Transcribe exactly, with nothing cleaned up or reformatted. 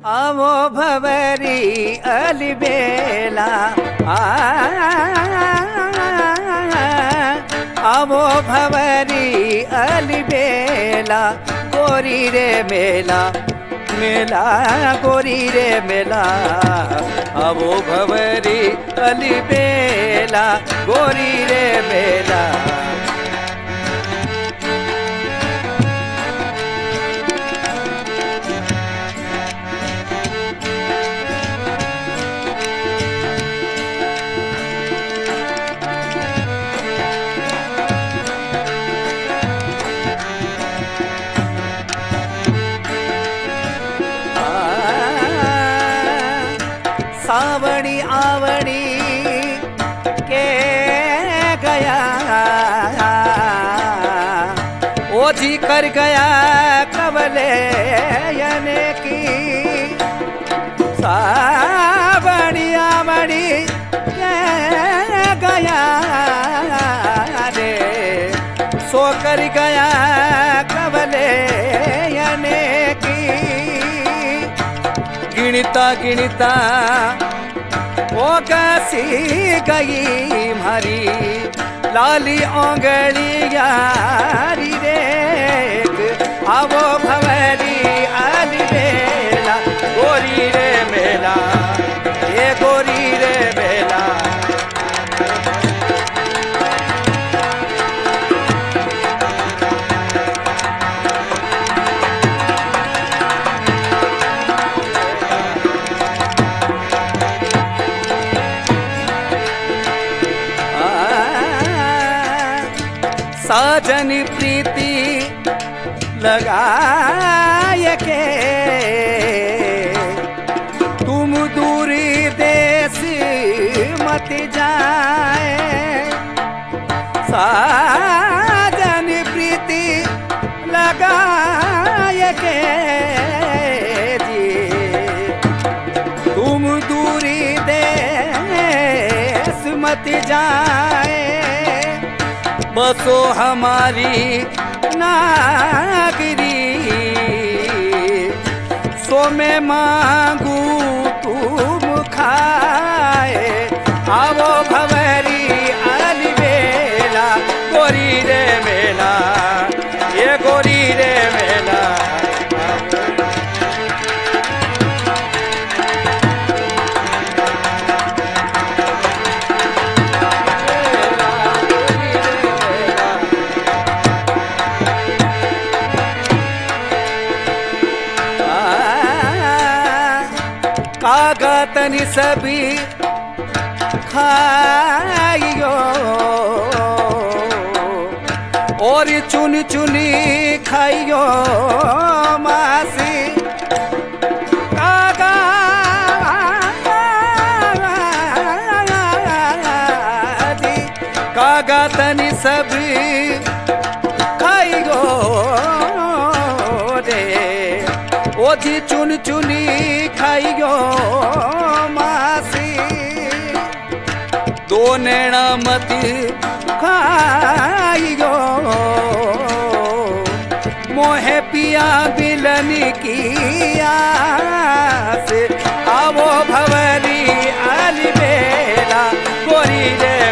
आवो भवरी अलबेला आवो भवरी अलबेला गोरी रे मेला मेला गोरी रे मेला आवो भवरी अलबेला गोरी रे मेला सावणी आवणी के गया ओझी कर गया कबले यने की सावणी आवणी के गया रे सो कर गया कबले यने की गिणता गिणता वो कैसी गई मारी लाली ओंगली यारी रे आवो भवरी अलबेला गोरी रे मेला ये गोरी रे मेला साजन प्रीति लगाए के तुम दूरी देश मत जाए साजन प्रीति लगाए के जी तुम दूरी देश मत जाए बसो हमारी नागरी सो मैं मांगू तुम खाए आवो भवरी अलबेला गोरी रे मेला ये गोरी रे मेला कागतनी सभी खाइयो और चुन चुनी खाइयो मासी कागा कागतनी सभी खाइयो रे ओझी चुन चुनी खाइयो मासी दो नैना मती खाइयो मोहे पिया बिलन की आस आवो भवरी अलबेला गोरी रे